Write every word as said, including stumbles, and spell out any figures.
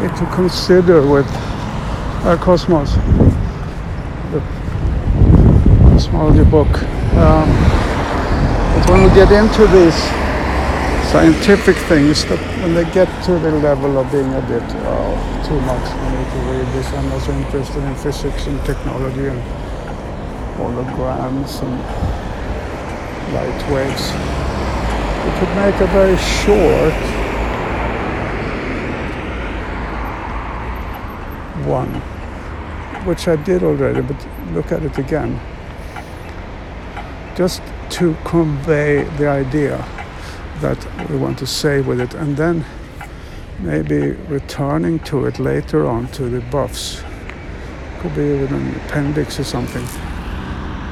way to consider with uh, Cosmos, the cosmology book. Um, but when we get into these scientific things, that when they get to the level of being a bit oh, too much, I need to read this. I'm also interested in physics and technology and holograms and light waves. We could make a very short one, which I did already, but look at it again. Just to convey the idea that we want to say with it, and then maybe returning to it later on to the buffs. Could be with an appendix or something.